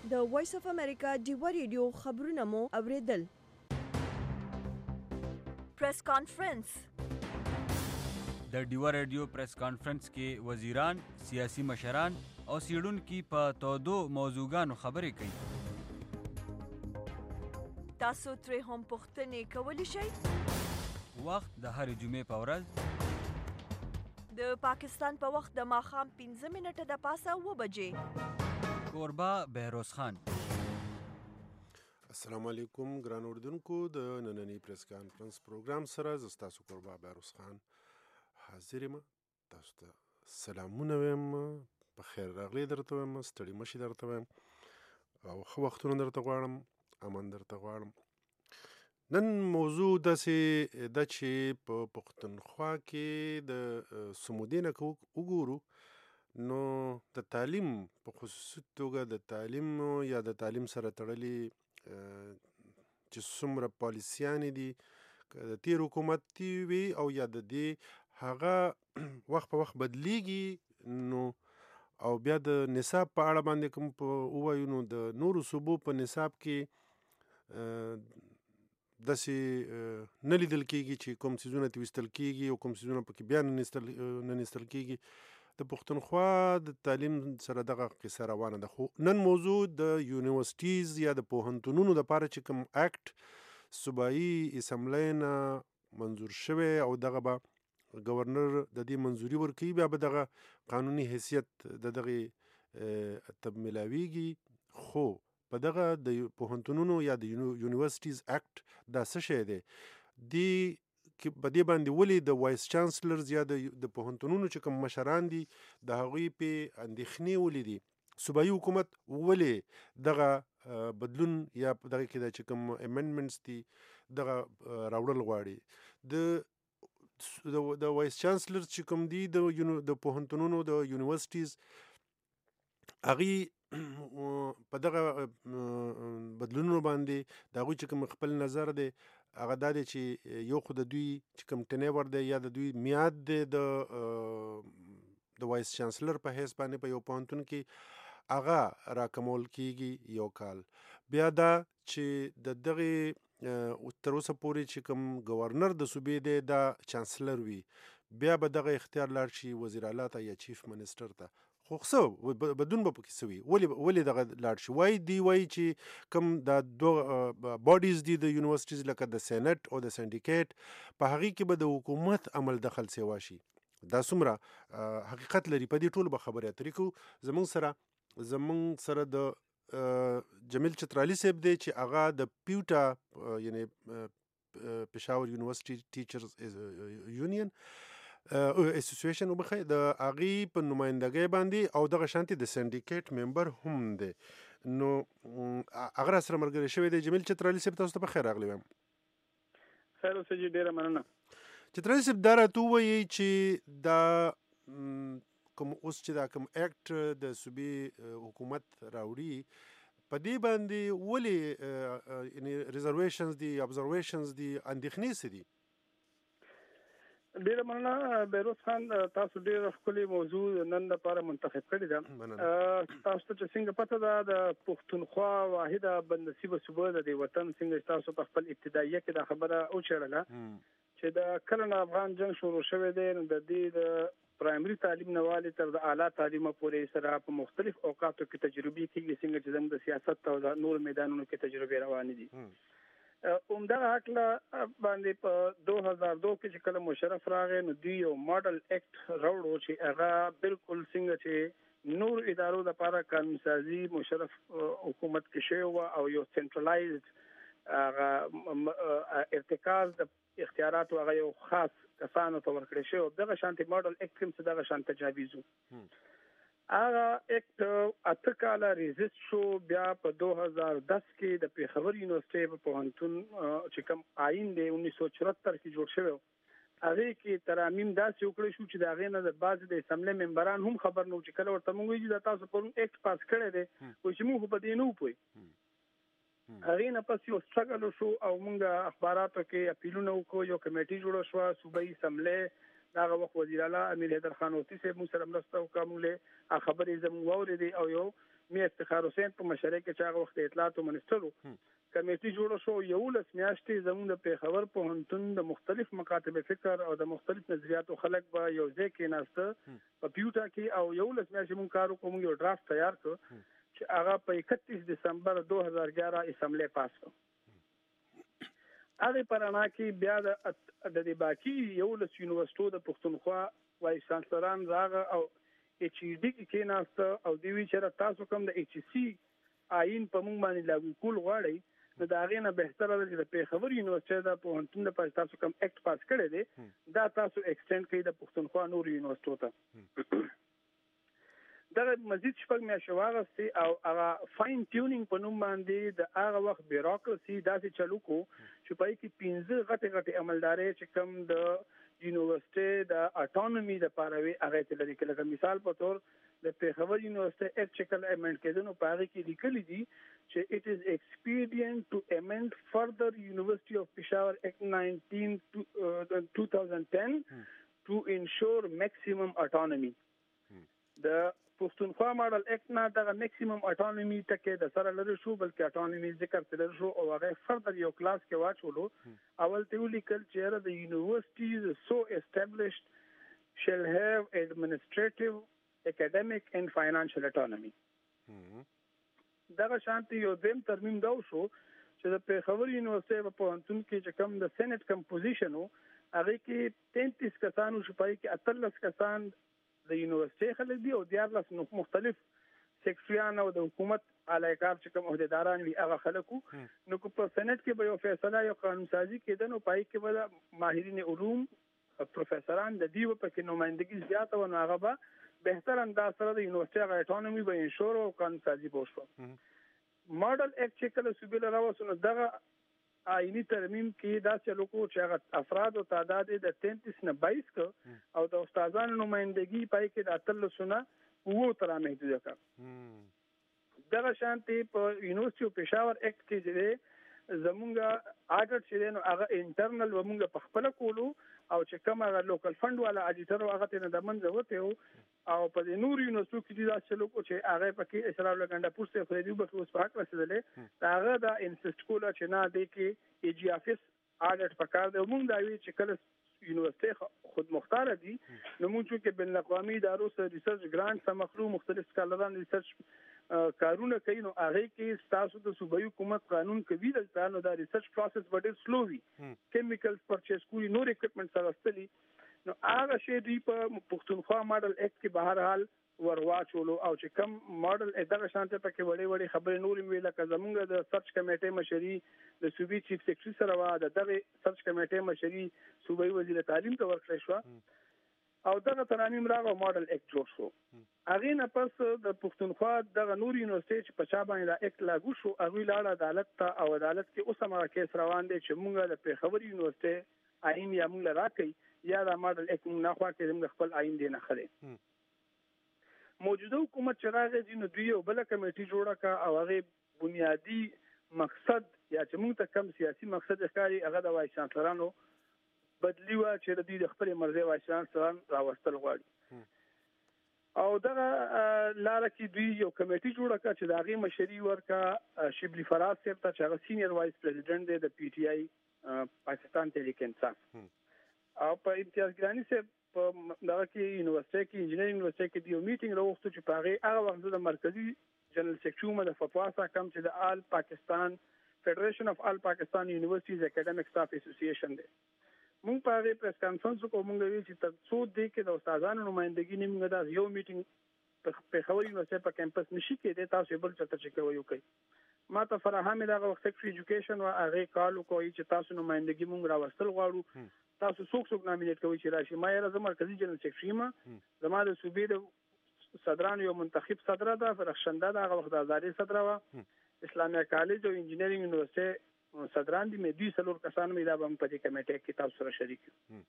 د وایس اف امریکا ډیوا ریډیو خبرونه مو اوریدل. پریس کانفرنس. د ډیوا ریډیو پریس کانفرنس کې وزیران، سیاسي مشران او څیړونکي په تودو موضوعګانو خبرې کوي. تاسو ترې هم پوښتنې کولی شئ. وخت د هرې جمعې په ورځ د پاکستان په وخت د ماښام 15 منټه د پاسه 9 بجې. کوربه بهروز خان. السلام علیکم ګران اردوونکو، د نننی پریس کانفرنس پروګرام سره زه ستاسو کوربه بهروز خان حاضر یم. تاسو ته سلامونه وایم، په خیر راغلی درته وایم، ستړي مشي درته وایم او ښه وختونه درته غواړم، امن درته غواړم. نن موضوع داسې ده چې په پښتونخوا کې د سمودې نه وګورو نو د تعلیم په خصوصي توګه د تعلیم یا د تعلیم سره تړلي چې څومره پالیسیانې دي که د تیر حکومت وي او یا د دې هغه وخت په وخت بدلیږي، نو او بیا د نصاب په اړه باندې کوم ووایو نو د نورو صوبو په نصاب کې داسې نه لیدل کېږي چې کوم څیزونه ترې ویستل کېږي او کوم څیزونه پکې بیا نه ایستل کېږي. د پښتونخوا د تعلیم سره دغه قصه روانه ده. خو نن موضوع د یونیورسټیز یا د پوهنتونونو دپاره چې کوم اکټ صوبایي اسمبلی نه منظور شوی او دغه به گورنر د دې منظوري ورکوي، بیا به دغه قانوني حیثیت د دغې ته ملاویږي. خو په دغه د پوهنتونونو یا د یونیورسټیز اکټ دا څه شی دی؟ په دې باندې ولې د وایس چانسلرز یا د پوهنتونونو چې کوم مشران دي د هغوی پې اندېښنې ولې دي؟ صوبایي حکومت ولې دغه بدلون یا په دغه کې چې کوم امندمنټس دي دغه راوړل غواړي؟ د وایس چانسلرز چې کوم دي د پوهنتونونو د یونیورسټیز هغوی په دغه بدلونونو باندې د هغوی چې کوم خپل نظر دی هغه دا دی چې یو خو د دوی چې کوم ټینیور دی یا د دوی میاد دی د وایس چانسلر په حیث باندې په یو پوهنتون کې هغه راکمول کېږي یو کال. بیا دا چې د دغې تر اوسه پورې چې کوم گورنر د صوبې دی دا چانسلر وي، بیا به دغه اختیار لاړ شي وزیر اعلی ته یا چیف منسټر ته. خو څه بدون به پکې څه وي؟ ولې دغه لاړ شي؟ وایي چې کوم دا دوه باډیز دي د یونیورسټیز لکه د سینټ او د سنډیکیټ، په هغې کې به د حکومت عمل دخل سیوا شي. دا څومره حقیقت لري؟ په دې ټولو به خبرې اترې کوو. زمونږ سره د جمیل چترالی صاحب دی چې هغه د پیوټا یعنی پېښور یونیورسټي ټیچرز یونین اسوسییشن وبخښئ د هغې په نمایندګۍ باندې او دغه شانتې د سنډیکیټ ممبر هم دی. نو هغه راسره ملګری شوی دی. جمیل چترالی صاحب تاسو ته په خیر راغلی وایم. خیر اوسه جي، ډېره مننه. چترالی صاحب دا راته ووایئ چې دا کوم اوس چې دا کوم اکټ د صوبې حکومت راوړي په دې باندې ولې ریزرویشنز دي، ابزرویشنز دي، اندېښنې څه دي؟ ډېره مننه بهروز خان، تاسو ډېره ښکلې موضوع نن لپاره منتخب کړې ده. تاسو ته چې څنګه پته ده د پښتونخوا واحده بدنصیبه صوبه د دې وطن، څنګه تاسو په خپل ابتداییه کې دا خبره وچېړله چې د کله نه افغان جنګ شروع شوی دی، نو د دې د پرایمري تعلیم نه والې تر د اعلی تعلیمه پورې سره په مختلف اوقاتو کې تجربې کېږي، څنګه چې زموږ د سیاست او د نور میدانونو کې تجربې روانې دي. همدغه هکله باندې په 2002 کې چې کله مشرف راغی نو دوی یو ماډل اکټ راوړو چې هغه بالکل څنګه چې نور ادارو لپاره قانون سازي مشرف حکومت کې شوی و او یو سنټرلایزد ارتکاز د اختیاراتو هغه یو خاص کسانو ته ورکړی شوی. دغه شانتې ماډل اکټ هم څه دغه شان تجاویز و. هغه اکټ 8 کاله ریزیست شو. بیا په 2010 کې د پېښور یونیورسټۍ په پوهنتون چې کوم آئین دی 1974 کې جوړ شوی، هغې کې ترامیم داسې وکړی شو چې د هغې نه د بعضې د اسمبلۍ ممبران هم خبر نه وو چې کله ورته موږ وایي چې دا تاسو پرون اکټ پاس کړی دی، وایي چې موږ خو په دې نه وو پوه. هغې نه پس یو سټرګل وشو او موږ اخباراتو کې اپیلونه وکړو، یو کمیټي جوړه شوه صوبایي اسمبلۍ. دغه وخت وزیر اعلی امیر حیدر خان اوتي صاحب موږ سره مرسته وکړه، موږ له خبرې زموږ واورېدې او یو میر افتخار حسین په مشرۍ کې چې هغه وخت اطلاعات او منسټر کمیټي جوړه شو 11 میاشتې زموږ د پیښور پوهنتون د مختلف مکاتب فکر او د مختلف نظریاتو خلک به یو ځای کې ناسته په پیوټا کې او 11 میاشتې مونږ کار وکړو یو ډرافټ تیار کړ چې هغه په 31 دسمبر 2011 اسمبلی پاس کړ هغه پرانا کې بیا د باقي 11 یونیورسيټو د پښتونخوا وایس چانسلران راغه او ایچ ډی کې ناسته او دوی چې تاسو کوم د ایچ سی آئین په مونږ باندې لاګو کول غواړي نو دا غینه بهتره ده چې د پیښور یونیورسيټي د پوهنتون د تاسو کوم اکټ پاس کړی دی دا تاسو ایکسټند کړئ د پښتونخوا نور یونیورسيټو ته دا مزید شپږ میاشتې واغستې او هغه فاین ټیونینګ په نوم باندې د هغه وخت بیوروکراسي داسې چلو کو چې پای کې 15 غټي عملداري چې کوم د یونیورسيټي د اټونومي د پاروي هغه ته لري کله مثال په تور د پیښور یونیورسيټي اکټ چې کله امند کېدنو په هغه کې لیکلي دي چې it is expedient to amend further University of Peshawar Act 2010 to ensure maximum autonomy. The پښتونخوا ماډل اکټ نه د میکسیمم اټونومي ټکي د سره لري شو بلکې اټونومي ذکر تل شو او هغه فردر یو کلاس کې واچولو اول ته ولیکل چې the universities so established shall have administrative, academic and financial autonomy. دغه شانتي یو دیم ترمیم دا شو چې د پیښور یونیورسيټي په پوهنتون کې چې کوم د سېنات کمپوزیشن هغه کې 33 کسانو شپای کې 13 کسان د یونیورسيټي خلک دي او 14 مختلف سیکټریان او د حکومت علاقار چې کوم عہدیداران وي هغه خلکو نو په سېنات کې به یو فیصله یو قانون سازي کېدنو پای کې به ماهرین علوم پروفیسوران د دیو په کې نمائندګي زیاته و نو هغه به بهتر انداز سره د یونیورسيټي اټونومي به انشور او قانون سازي بوشو ماډل اکټ چې کله صوبې راوسنو دغه آئینی ترمیم کې دا چې لوکو چې هغه افراد او تعداد د 33 نه 22 او د استادانو نمائندګي پای کې د 13 نه وو تر محدود کړ دغه شانتي په یونیورسيټي اف پېښور اکټ کې چې زمونږه اډټ چې نو هغه انټرنل ومونږه په خپل کولو او چې کوم هغه لوکل فند والا اډیټر هغه ته د منځ وته او په د نور یونیورسيټو کې دا چې لوکو چې هغه پکې اسرار لګنده پوسټ فریدي به اوس په حق رسیدلې هغه دا انسست کوله چې نه دی کې ای جی افیس اډټ پکار دی موږ دا وی چې کله یونیورسيټي خود مختار دي نو موږ چې بین الاقوامي ادارو سره ریسرچ ګرانټ سم مخلو مختلف سکالران ریسرچ کارونه کوي نو هغه کې تاسو د صوبایي حکومت قانون کوي د نو دا ریسرچ پروسس ډېر سلو وي کیمیکلز پرچیز کوي نور اکوپمنټ سره استلی نو هغه شی دی په پښتونخوا ماډل اکټ کې بهر حال ورواچولو او چې کم ماډل اداره شانته پکې وړي وړي خبرې نور ویل که زمونږ د سرچ کمیټې مشري د صوبې چیف سیکرټري سره وا د دغه سرچ کمیټې مشري صوبایي وزیر تعلیم ته ورکړی شو او دغه ترانیم راغو ماډل اکټ جوړ شو هغه نه پس د پښتونخوا دغه نور یونیورسيټي چې په چا باندې د اکټ لاګو شو هغه لاړه عدالت ته او عدالت کې اوس هم کیس روان دي چې مونږ د پیښور یونیورسيټي آئین یا مونږ راکې یا دا ماډل اکټ مونږ نه خوا کې زموږ خپل آئین دی نه خلې موجوده حکومت چې راغی نو دوی یو بل کمیټي جوړه کا او هغه بنیادی مقصد یا چې موږ ته کم سیاسي مقصد ښکاري هغه د وایس چانسلرانو بدلی و چې د خپل مرزي وایس چانسلران راوستل غواړي او دا لاره کې دوی یو کمیټي جوړه کا چې د هغه مشري ورکا شبلی فراز صاحب ته چې هغه سینیئر وایس پریزیډنټ دی د پی ټی آی پاکستان تحریک انصاف او په امتیاز ګرانی صاحب په دغه کې یونیورسيټي کې انجینرینګ یونیورسيټي کې یو میټینګ راوښتو چې په هغه وخت د مرکزی جنرال سیکرټری د فتوا سره کوم چې د آل پاکستان فدریشن اف آل پاکستان یونیورسيټیز اکیډمیک سټاف اسوسییشن دی مونږ په هغه پریس کانفرنس کو مونږ ویل چې تر څو دی کې د استادانو نمائندګي نیمه دا یو میټینګ په خوري یونیورسيټي په کیمپس نشي کېده تاسو بل څه ته چې کوي ما ته فراهم دغه وخت سیکرټری ایجوکیشن او هغه کالو کوي چې تاسو نمائندګي مونږ راوستل غواړو تاسو څوک نامینیټ کوي چې راشي ما یې زما مرکزی جنرال سیکرټری ما زما د صوبې د صدران یو منتخب صدر ده فرخشنده د هغه وخت آزادي صدر و اسلامي کالج او انجینرینګ یونیورسيټي صدران دي مې 2 سلور کسان مې دا په دې کمیټه کې تاسو سره شریک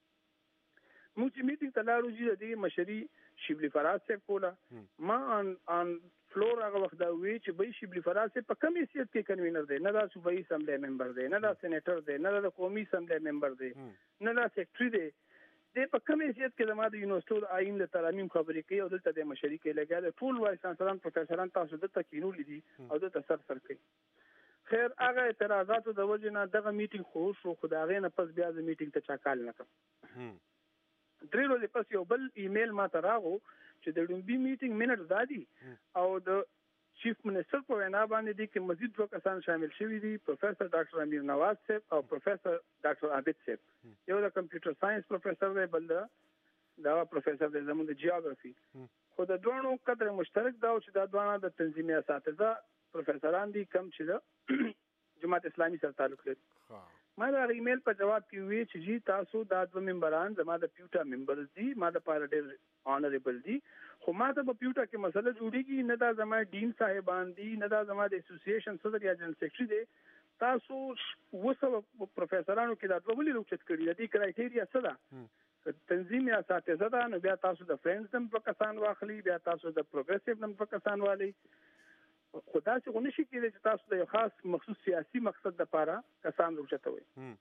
موږ چې میټینګ ته لاړو چې د مشري شبلی فراز صاحب کوله ما ان فلور هغه وخت دا وی چې به شبلی فراز په کوم حیثیت کې کنوینر دی نه دا صوبایي اسمبلی ممبر دی نه دا سېنیټر دی نه دا قومي اسمبلی ممبر دی نه دا سیکرټری دی د په کوم حیثیت کې د ما د یونیورسيټو د آئین له ترامیم خبرې کوي او دلته د مشري کې لګیا د ټول وایس چانسلران پروفیسوران تاسو دلته کینولې دي او دلته سر کوي. خیر هغه اعتراضاتو د وجه نه دغه میټینګ خو شو خدای نه پس بیا د میټینګ ته چا کال نه کړ. درې ورځې پس یو بل ایمیل ما ته راغو چې د ډومبي میټینګ منټ دادي او د چیف منسٹر په وینا باندې دي کې مزید دوه کسان شامل شوي دي، پروفیسور ډاکټر امیر نواز صاحب او پروفیسور ډاکټر عابد صاحب. یو د کمپیوټر ساينس پروفیسور دی، بل دا پروفیسور دی زموږ د جیوغرافي. خو د دوه قدر مشترک دا چې دا دوه د تنظیمي اساتذه پروفیسوران دي کم چې د جماعت اسلامي سره تعلق لري. ما دا ایمیل په جواب کې وی چې جی تاسو دا دوه ممبران زما د پیوټا ممبرز دي، ما د پاره ډېر آنریبل دي، خو ما ته په پیوټا کې مسله جوړیږي نه دا زما ډین صاحبان دي نه دا زما د اسوسییشن صدر یا جنرال سیکرټری دی. تاسو وسو پروفیسورانو کې دا دوه ولې روچت کړی دي کرایټیریا څه ده؟ تنظیمي اساتذه ده نو بیا تاسو د فرندز نم په کسان واخلي، بیا تاسو د پروګریسیو نم په کسان والی. خدا چې غو نشي کېدای چې تاسو د یو خاص مخصوص سیاسي مقصد لپاره کسان روچتوي.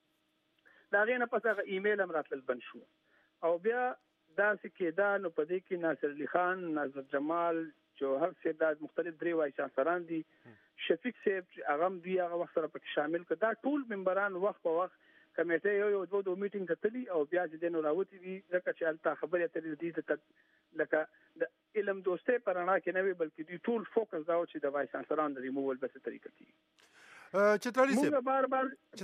دا غینه پس هغه ایمیل هم راتل بند شو او بیا دا سکیدا نو پدې کې ناصر علي خان، ناصر جمال، جوهر صاحب د مختلف درې وایس چانسلران دي، شفیق صاحب هغه هم دی هغه وخت سره پکې شامل کړه. دا ټول ممبران وخت په وخت کمیټه یو دوه میټینګ ته تللی او بیا چې دنه راوتی وي ځکه چې الته خبرې اترې دي لکه د علم دوستۍ پرانا کې نه وي بلکې دوی ټول فوکس دا و چې د وایس چانسلران د ریموول به څه طریقه کیږي. چترالی صاحب مونږ بار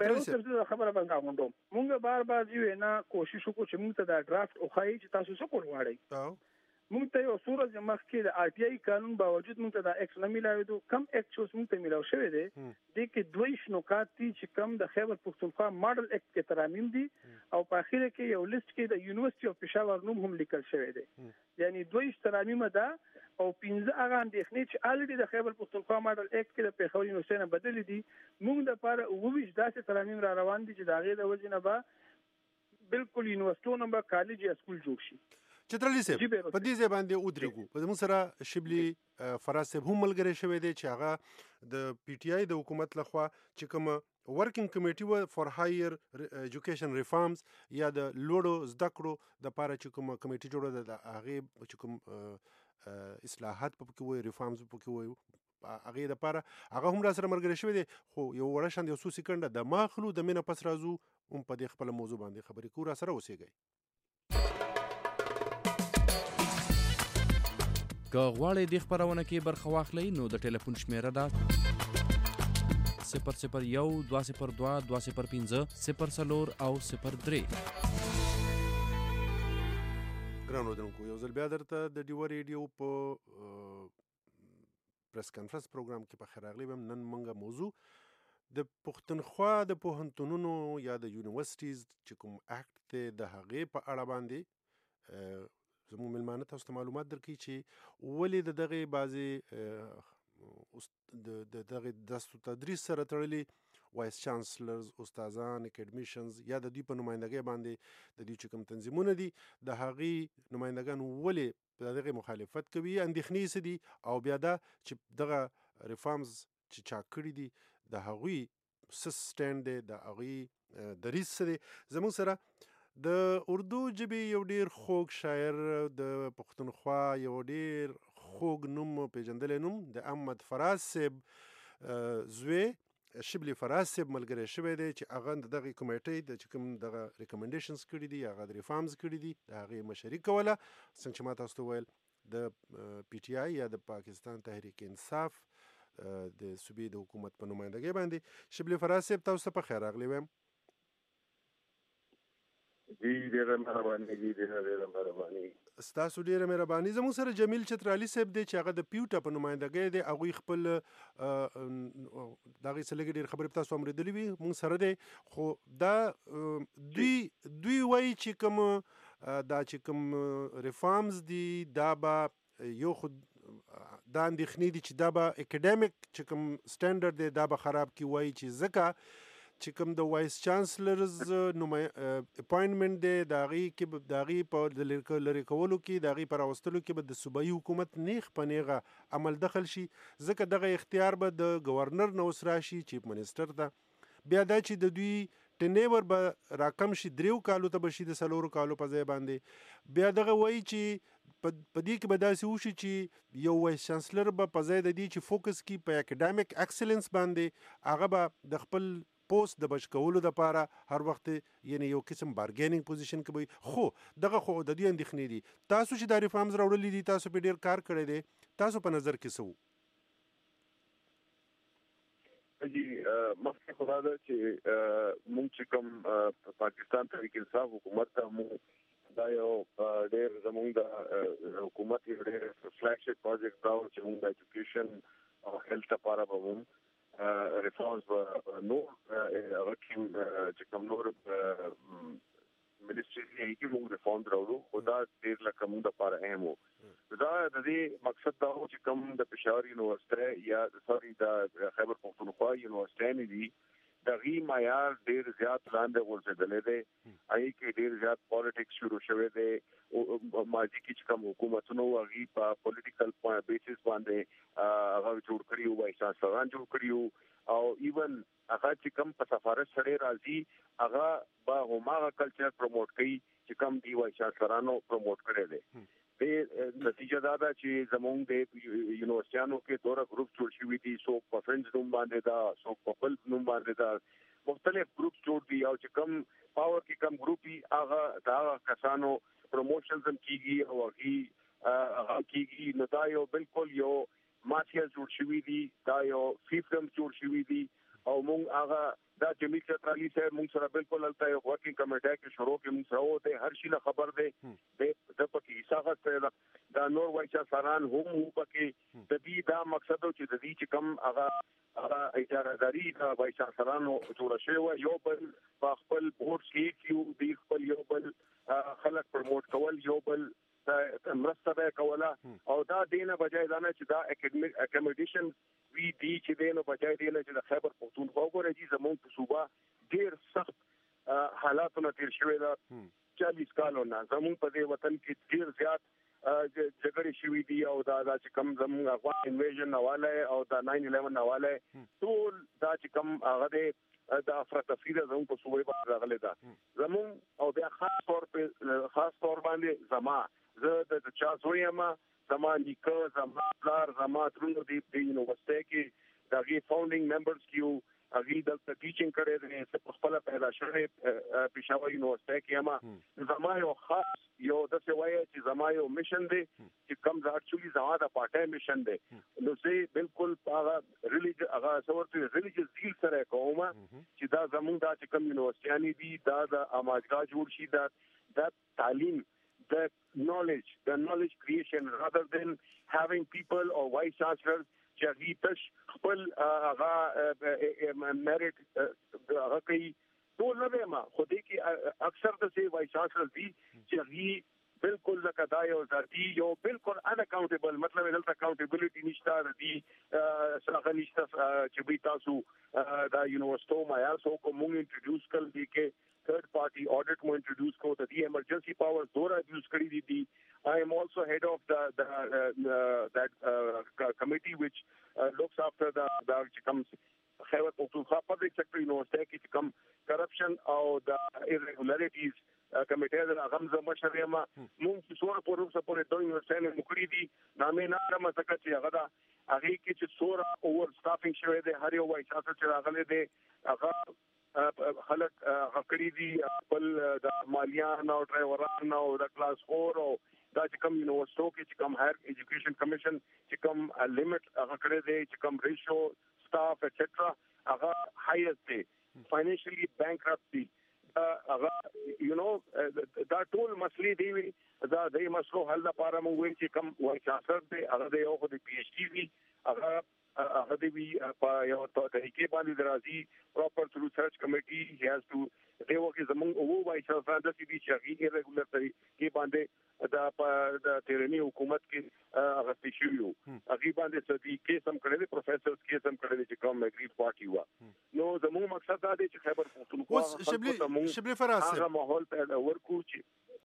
خبره باندې غونډو مونږ بار یو نه کوشش وکړو چې مونږ ته دا ډرافټ او خای چې تاسو څه کول غواړئ. مونږ ته یو صورت مخ کې د آر ټي آی قانون باوجود مونږ ته دا ایکټ نه ملاوي کم ایکټ چې مونږ ته ملاو شوی دی د کې دوی نکات دي چې کم د خیبر پختونخوا ماډل ایکټ کې ترامیم دي او په اخر کې یو لیست کې د یونیورسيټي اف پېښور نوم هم لیکل شوی دی. یعنی دوی ترامیم ده او 15 هغه اندېښنې چې الریډي د خیبر پختونخوا ماډل ایکټ کې د پېښور یونیورسيټي نه بدلې دي. مونږ د لپاره وویش داسې ترامیم را روان دي چې دا غي د وجنه به بالکل یونیورسيټي نمبر کالج یا سکول جوړ شي. چترالی صاحب په دې ځای باندې ودرېږو. په موږ سره شبلی فراز صاحب هم ملګری شوی دی چې هغه د پی ټی آی د حکومت لخوا چې کوم ورکینګ کمیټي و فار هایر ایجوکیشن ریفارمز یا د لوړو زده کړو د پاره چې کوم کمیټي جوړه ده هغه چې کوم اصلاحات پکې وي ریفارمز پکې وي هغه د پاره هغه هم را سره ملګری شوی دی. خو یو وړه شاند یو څو سکند د ماخلو د مینه پس رازو هم په دې خپل موضوع باندې خبرې کوو. را سره اوسېږئ. که غواړئ دې خپرونه کې برخه واخلئ نو د ټلیفون شمیره ده 001 202 205 04 او 03. ګرانو دنکو یو ځل بیا درته د ډیو ریډیو په پریس کانفرنس پروګرام کې په خیر راغلی وم. نن منګه موضوع د پښتونخوا د پوهنتونونو یا د یونیورسيټیز چې کوم اکټ دی د هغې په اړه باندې زموږ ملمانه تاسو ته معلومات درکړي چې ولې د دغه بعضې د دغه درس تدریس سره تړلي وایس چانسلرز، استادان، اکیډمیشنز یا د دوی په نمایندګۍ باندې د دوی چې کوم تنظیمونه دي د هغې نمایندګان ولې په دغه مخالفت کوي، اندېښنې څه دي او بیا دا چې دغه ریفارمز چې چا کړي دي د هغوی څه سټینډ دی، د هغوی دریځ څه دی. زموږ سره د اردو ژبې یو ډیر خوږ شاعر د پښتونخوا یو ډیر خوږ نوم پیژندلی نوم د احمد فراز صاحب زوی شبلی فراز صاحب ملګری شوی دی چې هغه د دغه کمیټې د چې کوم دغه ریکمنډیشنز کړي دي هغه د ریفارمز کړي دي د هغې مشري کوله. څنګه چې ما تاسو ته ویل د پی ټی آی یا د پاکستان تحریک انصاف د صوبې د حکومت په نمایندګۍ باندې شبلی فراز صاحب تاسو ته په خیر راغلی وایم. ستاسو ډیره مهرباني. زموږ سره جمیل چترالی صاحب دی چې هغه د پیوټا په نمایندګۍ دی. هغوی خپل دغې څه لږې ډېر خبرې تاسو اورېدلې وي موږ سره دی. خو دا دوی وایي چې کوم دا چې کوم ریفارمز دي دا به یو خود دا اندېښنې دي چې دا به اکیډمیک چې کوم سټینډرډ دی دا به خراب کړي. وایي چې ځکه چې کوم د وایس چانسلرز اپاینټمنټ دی د هغې په لرې کولو کې د هغې په راوستلو کې به د صوبایي حکومت نیغ په نیغه عمل دخل شي. ځکه دغه اختیار به د ګورنر نه اوس راشي چیف منسټر ته. بیا دا چې د دوی ټینیور به راکم شي 3 کالو ته به شي د 4 کالو په ځای باندې بیا دغه وایي چې په دې کې به داسې وشي چې یو وایس چانسلر به په ځای د دې چې فوکس کی په اکیډمیک ایکسلنس باندې هغه به د خپل پوسټ د بچ کولو لپاره هر وخت یعنی یو قسم بارګینینګ پوزیشن کې وي خو دغه خو د دې اندېښنې دي تاسو چې د ریفارمز راوړلې دي تاسو په ډیر کار کړی دی تاسو په نظر کې څه جی مخکې خو دا ده چې موږ چې کوم پاکستان تحریک انصاف حکومت ته موږ دا یو ډېر زموږ د حکومت یو ډېر فلیګشپ پروجیکټ دا چې موږ د ایجوکیشن او هیلث لپاره به موږ ریفارمز نور هغه چې کوم نور منسټري یې کې موږ ریفارم راوړو خو دا ډېر لکه موږ لپاره اهم وو دا د دې مقصد دا و چې کوم د پېښور یونیورسيټي یا د خیبر پختونخوا یونیورسيټي دي د غي معیار ډېر زیات لاندې ورسېدلې ده اې کې ډېر زیات پالیټکس شروع شوه ده او ماضي کې چې کوم حکومتونو هغه په پولیټیکل بیسس باندې هغه جوړ کړیو وایي چانسلران جوړ کړیو او ایون هغه چې کوم په سفارت سره راځي هغه به هماغه کلچر پروموټ کوي چې کوم دی وایي چانسلرانو پروموټ کړي دي د نتیجه دا ده چې زموږ د یونیورسيانو کې دوه ګروپ جوړ شوي دي سو په فرنس نوم باندې دا سو په بل نوم باندې دا مختلف ګروپ جوړ دي او چې کوم پاور کې کوم ګروپي هغه دا کسانو پروموشنز هم کیږي او هغه کیږي نو دا یو بالکل یو مافیا جوړ شوي دي دا یو فیفډم جوړ شوي دي او موږ هغه دا جمیل چترالی صاحب موږ سره بالکل الته یو ورکینګ کمیټه کې شروع کې موږ سره وته هر شي خبر دی د پکې حصہ غوښته دا نور وایي ساران هم پکې د دې دا مقصد چې د دې چې کم هغه اجارهداري دا وایي سارانو جوړ شوی یو بل په خپل بورډ کې کیو دی خپل یو بل خلک پروموټ کول یو بل مرسته به کوله او دا دینه بجای دا نه چې دا اکیډمیک اکوموډیشن وی دی چې دینه بجای دینه چې د خیبر پختونخوا وګورئ چې زموږ په صوبه ډیر سخت حالاتونه تیر شوي دا 40 کالو نه زموږ په دې وطن کې ډیر زیات جګړې شوي دي او دا چې کوم زموږ افغان انویژن حواله او دا 9/11 حواله ټول دا چې کوم هغه د افراطفری زموږ په صوبه باندې راغلي دا زموږ او بیا خاص تور باندې زما زه د چا زوی یم زما نیکه زما پلار زما ترونو دی یونیورسيټي کې د غي فاونډینګ ممبرز کیو هغه د ټیچینګ کړي دي چې خپل پیدا شوی پېښور یونیورسيټي کې ما زما یو خاص یو د څه وایي چې زما یو میشن دی چې کوم ځاټچولي زما د پارټای میشن دی نو سه بالکل هغه ریلیجیس هغه څورته ریلیجیس دیل سره کومه چې دا زموږ د کوم یونیورسيټي دي دا د اماجګه جوړ شي دا تعلیم the knowledge creation rather than having people or vice chancellors چې تش خپل هغه merit هغه کوي ټول نه ما خو دې کې اکثر د سي وایس چانسلر دي چې بالکل لکه دا یو ذاتي یو بالکل ان اکاونټیبل مطلب دلته اکاونټیبিলিټي نشته دي څنګه نشته چې به تاسو دا یونیورسيټو معیار سو کوم انټروډیوس کړل دي کې third party audit mo introduce ko the emergency powers dora use kari di I am also head of that committee which looks after the comes Khyber Pakhtunkhwa public sector university ki come corruption or the irregularities committee da gamza mashariyama mun ki sura por support do university mukri di name na ma saka chi agada agi ki chi sura over staffing shwe de har yo wai sasa chi ragale de aga خلک خکړی دي خپل د مالیان او ډرایوران او د کلاس 4 او دا چې کوم یونیورسيټو کې چې کوم هایر ایجوکیشن کمیشن چې کوم لیمټ هغه کړی دی چې کوم ریشو سټاف ایټسټرا هغه هایست دی فاینانشلی بانکرپټي هغه یو نو دا ټول مسلې دی دا د مسلو حل لپاره موږ وایو چې کوم وایي چانسلر دی هغه د یو خو د پی ایچ ډي وی هغه د وی په یو طریقې باندې درازي پراپر ثرو سرچ کمیټي هی هاز ټو دیو کې زموږ او وایي چانسلر د سی بي چې هغه ریګولر طریقې باندې د تیرنی حکومت کې هغه تشریو هغه باندې سدي کې سم کړی پروفیسورز کې سم کړی چې کوم اګری پارټي وا نو زموږ مقصد دا دی چې خیبر پختونخوا شبلی فراس هغه ماحول پیدا ورکو چې